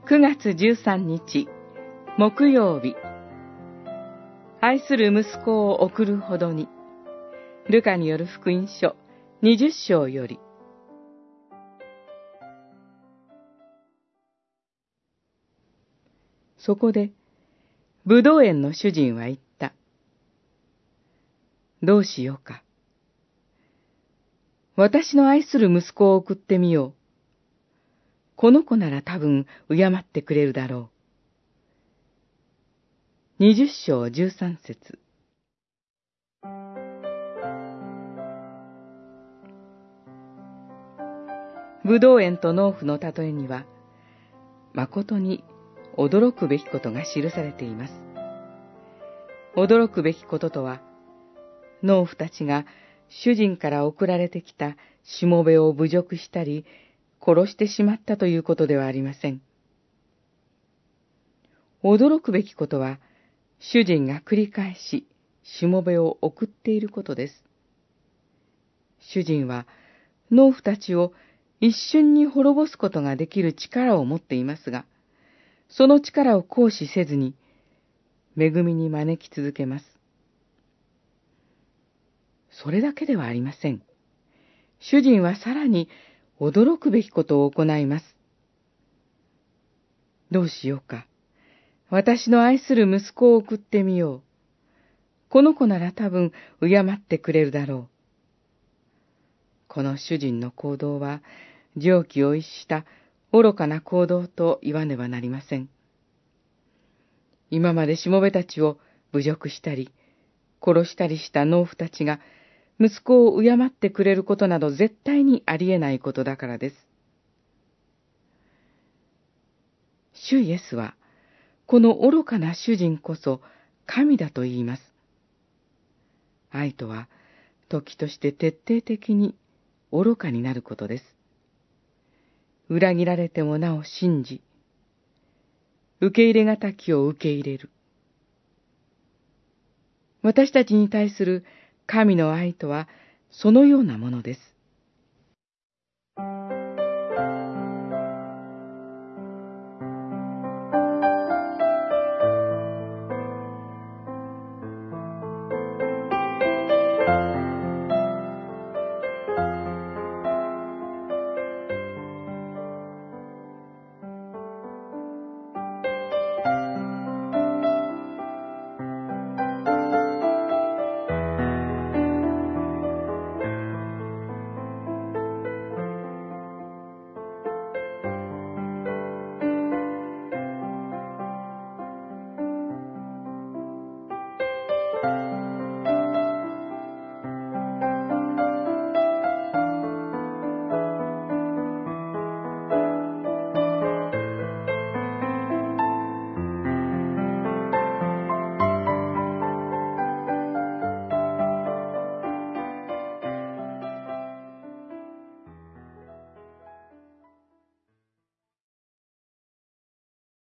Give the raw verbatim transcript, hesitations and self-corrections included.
くがつじゅうさんにち、木曜日。愛する息子を送るほどに。ルカによる福音書にじゅっしょうより。そこで、ぶどう園の主人は言った。どうしようか。私の愛する息子を送ってみよう。この子なら多分敬ってくれるだろう。二十章十三節。ぶどう園と農夫の例えには、誠に驚くべきことが記されています。驚くべきこととは、農夫たちが主人から送られてきたしもべを侮辱したり、殺してしまったということではありません。驚くべきことは、主人が繰り返ししもべを送っていることです。主人は農夫たちを一瞬に滅ぼすことができる力を持っていますが、その力を行使せずに、恵みに招き続けます。それだけではありません。主人はさらに驚くべきことを行います。どうしようか。私の愛する息子を送ってみよう。この子なら多分敬ってくれるだろう。この主人の行動は、常軌を逸した愚かな行動と言わねばなりません。今までしもべたちを侮辱したり、殺したりした農夫たちが、息子を敬ってくれることなど絶対にありえないことだからです。主イエスは、この愚かな主人こそ神だと言います。愛とは、時として徹底的に愚かになることです。裏切られてもなお信じ、受け入れがたきを受け入れる。私たちに対する神の愛とは、そのようなものです。